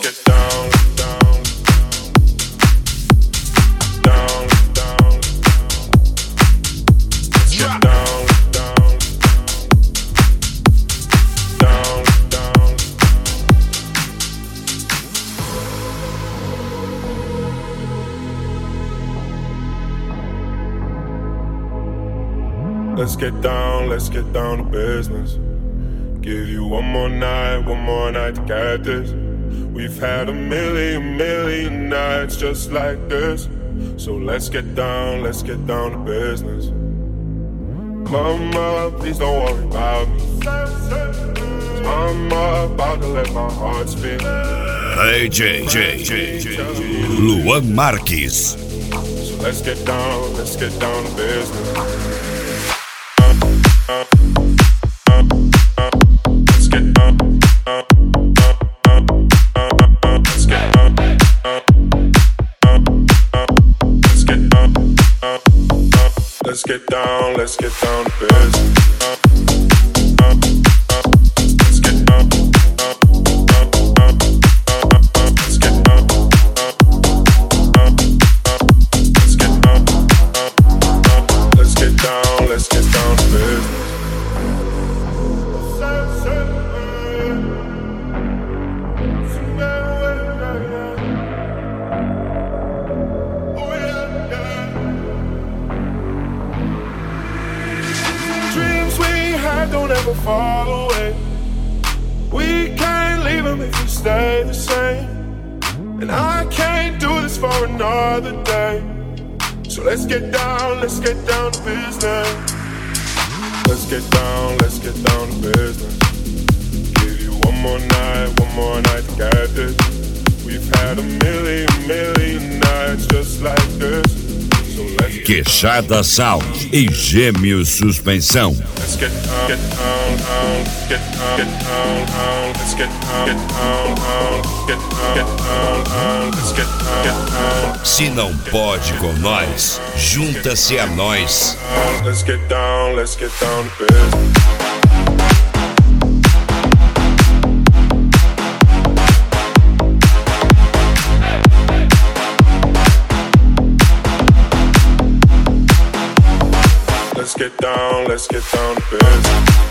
get down, down, down, down. Let's get down, down, down, down. Let's get down to business. Give you one more night to get this. We've had a million nights just like this. So let's get down to business. Mama, please don't worry about me. I'm about to let my heart speak. DJ Luan Marques. So let's get down to business. Let's get down to business. Don't ever fall away. We can't leave them if we stay the same. And I can't do this for another day. So let's get down to business. Let's get down to business. Give you one more night to get this. We've had a million nights just like this. Queixada Sound e Gêmeos Suspensão. Let's get down, get down, let's get down. Se não pode com nós, junta-se a nós. Let's get down to business. Let's get down to business.